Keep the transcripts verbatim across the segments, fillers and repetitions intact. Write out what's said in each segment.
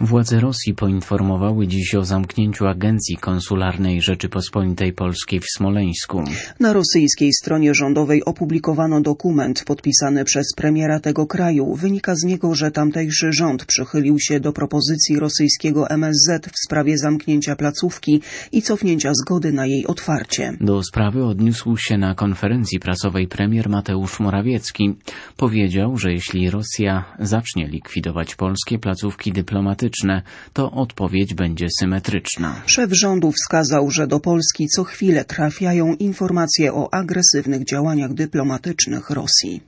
Władze Rosji poinformowały dziś o zamknięciu agencji konsularnej Rzeczypospolitej Polskiej w Smoleńsku. Na rosyjskiej stronie rządowej opublikowano dokument podpisany przez premiera tego kraju. Wynika z niego, że tamtejszy rząd przychylił się do propozycji rosyjskiego M S Z w sprawie zamknięcia placówki i cofnięcia zgody na jej otwarcie. Do sprawy odniósł się na konferencji prasowej premier Mateusz Morawiecki. Powiedział, że jeśli Rosja zacznie likwidować polskie placówki dyplomatyczne, to odpowiedź będzie symetryczna. Szef rządu wskazał, że do Polski co chwilę trafiają informacje o agresywnych działaniach dyplomatycznych Rosji.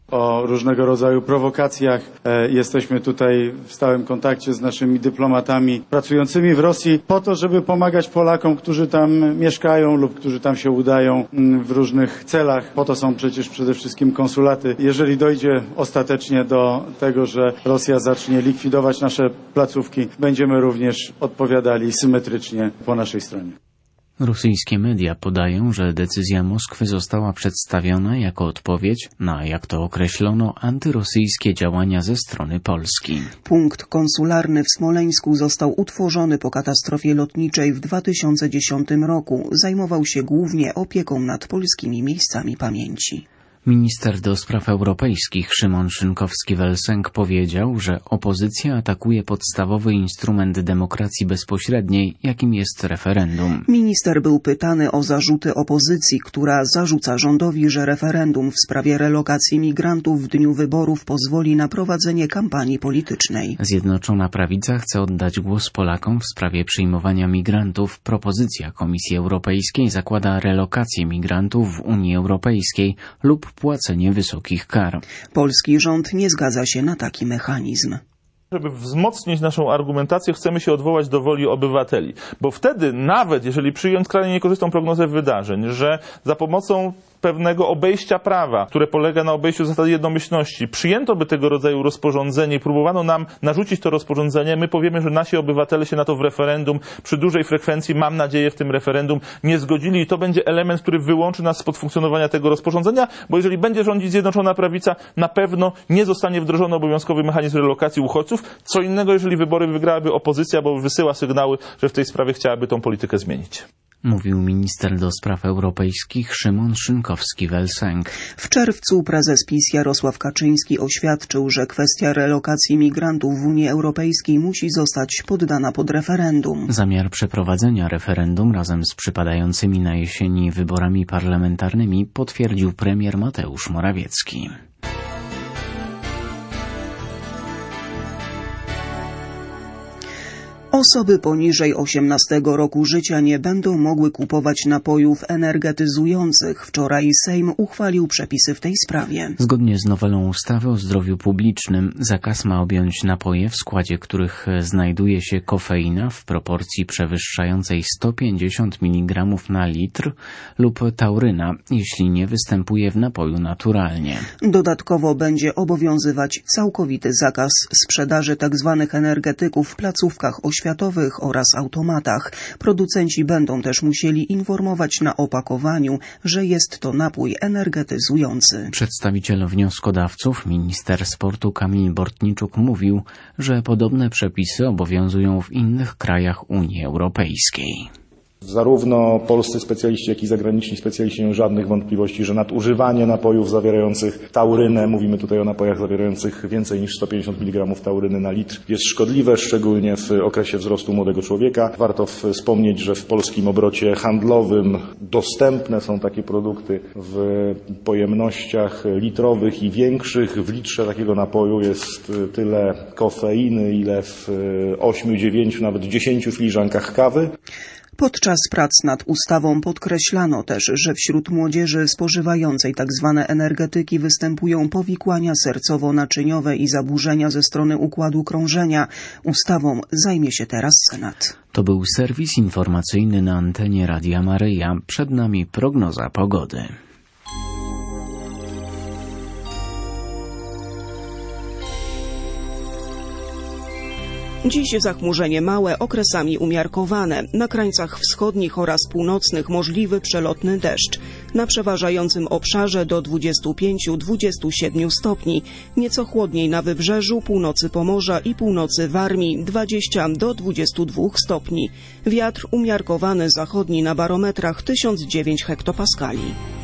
O różnego rodzaju prowokacjach. Jesteśmy tutaj w stałym kontakcie z naszymi dyplomatami pracującymi w Rosji po to, żeby pomagać Polakom, którzy tam mieszkają lub którzy tam się udają w różnych celach. Po to są przecież przede wszystkim konsulaty. Jeżeli dojdzie ostatecznie do tego, że Rosja zacznie likwidować nasze placówki, będziemy również odpowiadali symetrycznie po naszej stronie. Rosyjskie media podają, że decyzja Moskwy została przedstawiona jako odpowiedź na, jak to określono, antyrosyjskie działania ze strony Polski. Punkt konsularny w Smoleńsku został utworzony po katastrofie lotniczej w dwa tysiące dziesiątym roku. Zajmował się głównie opieką nad polskimi miejscami pamięci. Minister do spraw europejskich Szymon Szynkowski-Welsenk powiedział, że opozycja atakuje podstawowy instrument demokracji bezpośredniej, jakim jest referendum. Minister był pytany o zarzuty opozycji, która zarzuca rządowi, że referendum w sprawie relokacji migrantów w dniu wyborów pozwoli na prowadzenie kampanii politycznej. Zjednoczona Prawica chce oddać głos Polakom w sprawie przyjmowania migrantów. Propozycja Komisji Europejskiej zakłada relokację migrantów w Unii Europejskiej lub płacenie wysokich kar. Polski rząd nie zgadza się na taki mechanizm. Żeby wzmocnić naszą argumentację, chcemy się odwołać do woli obywateli. Bo wtedy, nawet jeżeli przyjąć skrajnie niekorzystną prognozę wydarzeń, że za pomocą pewnego obejścia prawa, które polega na obejściu zasady jednomyślności, przyjęto by tego rodzaju rozporządzenie i próbowano nam narzucić to rozporządzenie, my powiemy, że nasi obywatele się na to w referendum przy dużej frekwencji, mam nadzieję, w tym referendum nie zgodzili i to będzie element, który wyłączy nas spod funkcjonowania tego rozporządzenia, bo jeżeli będzie rządzić Zjednoczona Prawica, na pewno nie zostanie wdrożony obowiązkowy mechanizm relokacji uchodźców. Co innego, jeżeli wybory wygrałaby opozycja, bo wysyła sygnały, że w tej sprawie chciałaby tą politykę zmienić. Mówił minister do spraw europejskich Szymon Szynkowski-Welsenk. W czerwcu prezes PiS Jarosław Kaczyński oświadczył, że kwestia relokacji migrantów w Unii Europejskiej musi zostać poddana pod referendum. Zamiar przeprowadzenia referendum razem z przypadającymi na jesieni wyborami parlamentarnymi potwierdził premier Mateusz Morawiecki. Osoby poniżej osiemnastego roku życia nie będą mogły kupować napojów energetyzujących. Wczoraj Sejm uchwalił przepisy w tej sprawie. Zgodnie z nowelą ustawy o zdrowiu publicznym zakaz ma objąć napoje, w składzie których znajduje się kofeina w proporcji przewyższającej sto pięćdziesiąt miligramów na litr lub tauryna, jeśli nie występuje w napoju naturalnie. Dodatkowo będzie obowiązywać całkowity zakaz sprzedaży tzw. energetyków w placówkach oświatowych oraz automatach. Producenci będą też musieli informować na opakowaniu, że jest to napój energetyzujący. Przedstawiciel wnioskodawców, minister sportu Kamil Bortniczuk, mówił, że podobne przepisy obowiązują w innych krajach Unii Europejskiej. Zarówno polscy specjaliści, jak i zagraniczni specjaliści nie mają żadnych wątpliwości, że nadużywanie napojów zawierających taurynę, mówimy tutaj o napojach zawierających więcej niż sto pięćdziesiąt miligramów tauryny na litr, jest szkodliwe, szczególnie w okresie wzrostu młodego człowieka. Warto wspomnieć, że w polskim obrocie handlowym dostępne są takie produkty w pojemnościach litrowych i większych. W litrze takiego napoju jest tyle kofeiny, ile w ośmiu, dziewięciu, nawet dziesięciu filiżankach kawy. Podczas prac nad ustawą podkreślano też, że wśród młodzieży spożywającej tzw. energetyki występują powikłania sercowo-naczyniowe i zaburzenia ze strony układu krążenia. Ustawą zajmie się teraz Senat. To był serwis informacyjny na antenie Radia Maryja. Przed nami prognoza pogody. Dziś zachmurzenie małe, okresami umiarkowane. Na krańcach wschodnich oraz północnych możliwy przelotny deszcz. Na przeważającym obszarze do dwudziestu pięciu do dwudziestu siedmiu stopni. Nieco chłodniej na wybrzeżu, północy Pomorza i północy Warmii dwadzieścia do dwudziestu dwóch stopni. Wiatr umiarkowany zachodni na barometrach tysiąc dziewięć hektopaskali.